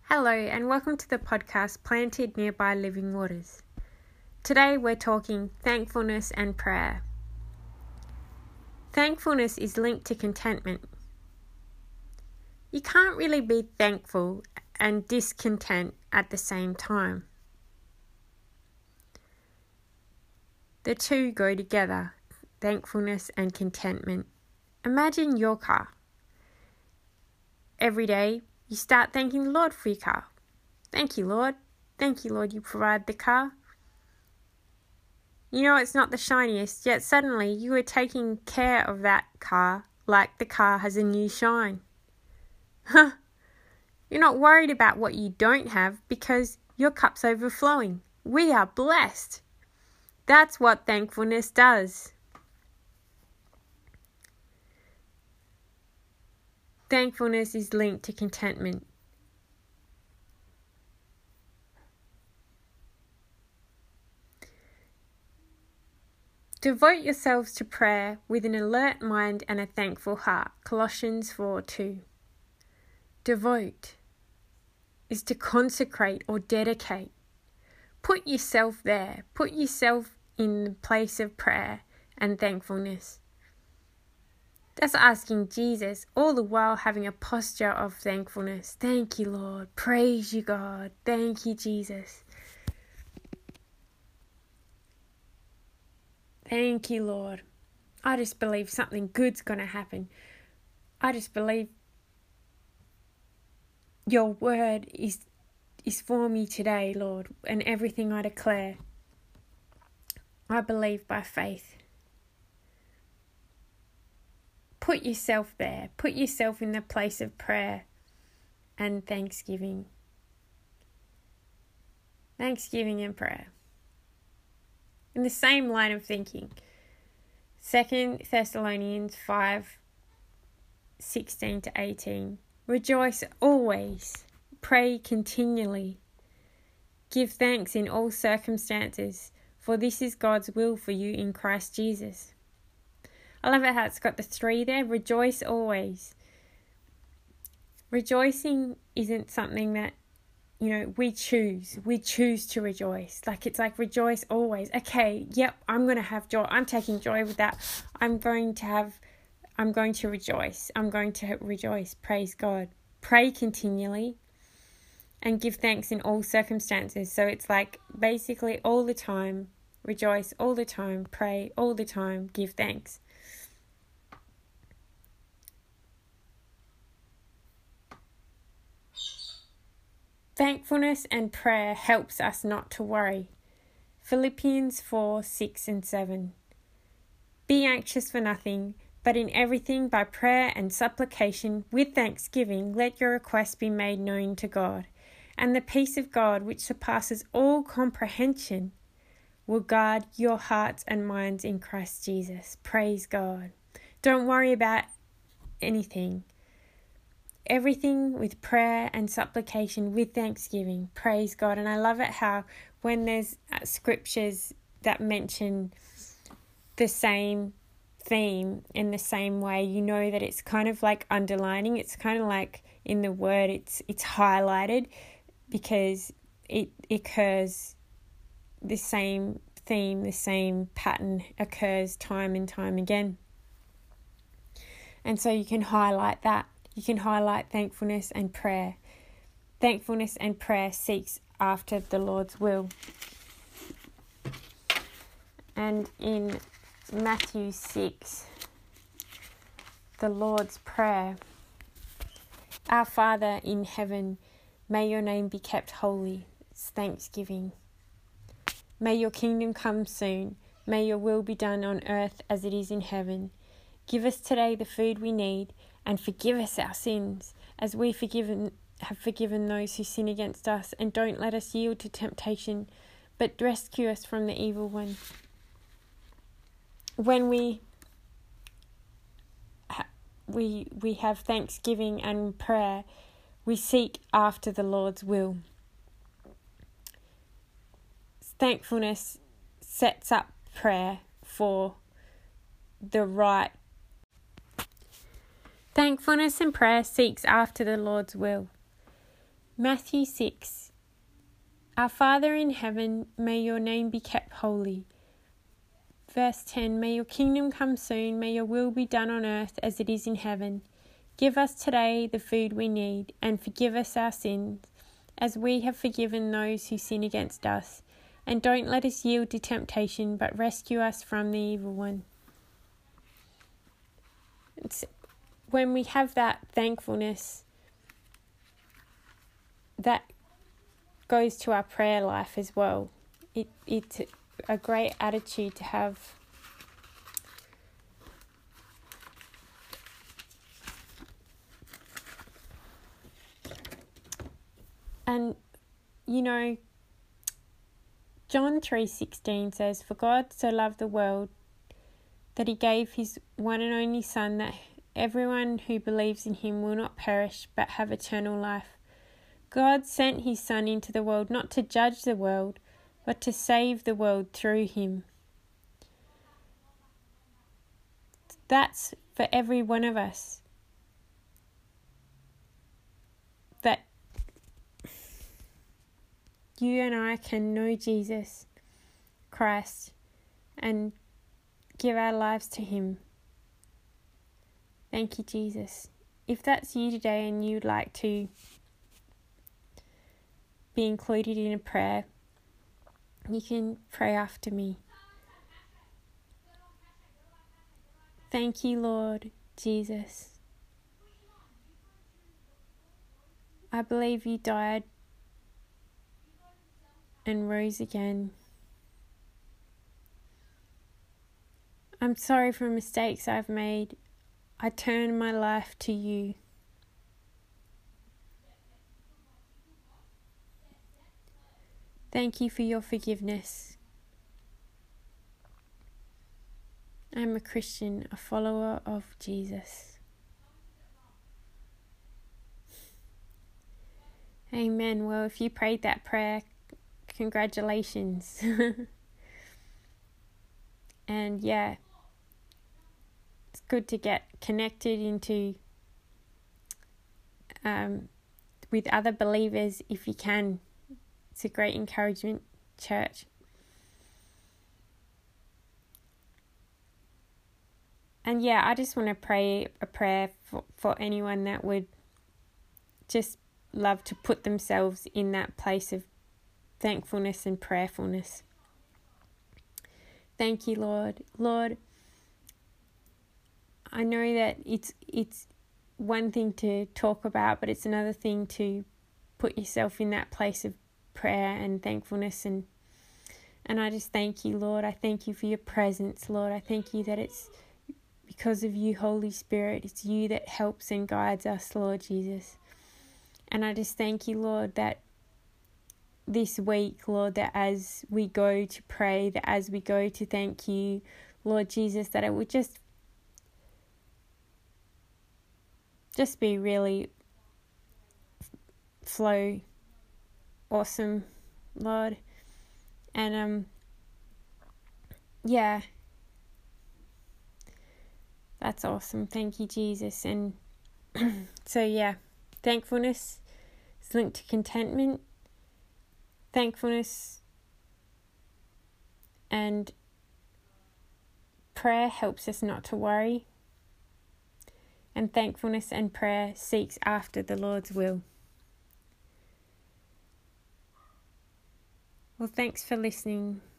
Hello and welcome to the podcast Planted Nearby Living Waters. Today we're talking thankfulness and prayer. Thankfulness is linked to contentment. You can't really be thankful and discontent at the same time. The two go together, thankfulness and contentment. Imagine your car. Every day you start thanking the Lord for your car. Thank you, Lord. Thank you, Lord, you provide the car. You know it's not the shiniest, yet suddenly you are taking care of that car like the car has a new shine. You're not worried about what you don't have because your cup's overflowing. We are blessed. That's what thankfulness does. Thankfulness is linked to contentment. Devote yourselves to prayer with an alert mind and a thankful heart. Colossians 4:2. Devote is to consecrate or dedicate. Put yourself there. Put yourself in the place of prayer and thankfulness. That's asking Jesus, all the while having a posture of thankfulness. Thank you, Lord. Praise you, God. Thank you, Jesus. Thank you, Lord. I just believe something good's going to happen. I just believe your word is for me today, Lord, and everything I declare. I believe by faith. Put yourself there. Put yourself in the place of prayer and thanksgiving. Thanksgiving and prayer. In the same line of thinking, 2 Thessalonians 5:16-18. Rejoice always. Pray continually. Give thanks in all circumstances, for this is God's will for you in Christ Jesus. I love it how it's got the 3 there. Rejoice always. Rejoicing isn't something that, we choose. We choose to rejoice. It's like rejoice always. Okay, yep, I'm going to have joy. I'm taking joy with that. I'm going to rejoice. I'm going to rejoice. Praise God. Pray continually and give thanks in all circumstances. So it's like basically all the time. Rejoice all the time. Pray all the time. Give thanks. Thankfulness and prayer helps us not to worry. Philippians 4:6-7. Be anxious for nothing, but in everything by prayer and supplication with thanksgiving let your requests be made known to God. And the peace of God, which surpasses all comprehension, will guard your hearts and minds in Christ Jesus. Praise God. Don't worry about anything. Everything with prayer and supplication with thanksgiving. Praise God. And I love it how when there's scriptures that mention the same theme in the same way, you know that it's kind of like underlining. It's kind of like in the word it's highlighted because it occurs, the same theme, the same pattern occurs time and time again. And so you can highlight that. You can highlight thankfulness and prayer. Thankfulness and prayer seeks after the Lord's will. And in Matthew 6, the Lord's Prayer. Our Father in heaven, may your name be kept holy. It's thanksgiving. May your kingdom come soon. May your will be done on earth as it is in heaven. Give us today the food we need, and forgive us our sins, as we have forgiven those who sin against us. And don't let us yield to temptation, but rescue us from the evil one. When we have thanksgiving and prayer, we seek after the Lord's will. Thankfulness sets up prayer for the right. Thankfulness and prayer seeks after the Lord's will. Matthew 6. Our Father in heaven, may your name be kept holy. Verse 10. May your kingdom come soon, may your will be done on earth as it is in heaven. Give us today the food we need, and forgive us our sins, as we have forgiven those who sin against us. And don't let us yield to temptation, but rescue us from the evil one. When we have that thankfulness, that goes to our prayer life as well. It's a great attitude to have. And, John 3:16 says, "For God so loved the world that he gave his one and only Son, that everyone who believes in him will not perish but have eternal life." God sent his Son into the world not to judge the world, but to save the world through him. That's for every one of us. That you and I can know Jesus Christ and give our lives to him. Thank you, Jesus. If that's you today and you'd like to be included in a prayer, you can pray after me. Thank you, Lord Jesus. I believe you died and rose again. I'm sorry for mistakes I've made. I turn my life to you. Thank you for your forgiveness. I'm a Christian, a follower of Jesus. Amen. Well, if you prayed that prayer, congratulations. And yeah, it's good to get connected into with other believers if you can. It's a great encouragement, church. And yeah, I just want to pray a prayer for anyone that would just love to put themselves in that place of thankfulness and prayerfulness. Thank you, Lord. Lord, I know that it's one thing to talk about, but it's another thing to put yourself in that place of prayer and thankfulness. And I just thank you, Lord. I thank you for your presence, Lord. I thank you that it's because of you, Holy Spirit. It's you that helps and guides us, Lord Jesus. And I just thank you, Lord, that this week, Lord, that as we go to pray, that as we go to thank you, Lord Jesus, that it would just be really flow awesome, Lord. And yeah, that's awesome. Thank you, Jesus. And so yeah, thankfulness is linked to contentment. Thankfulness and prayer helps us not to worry. And thankfulness and prayer seeks after the Lord's will. Well, thanks for listening.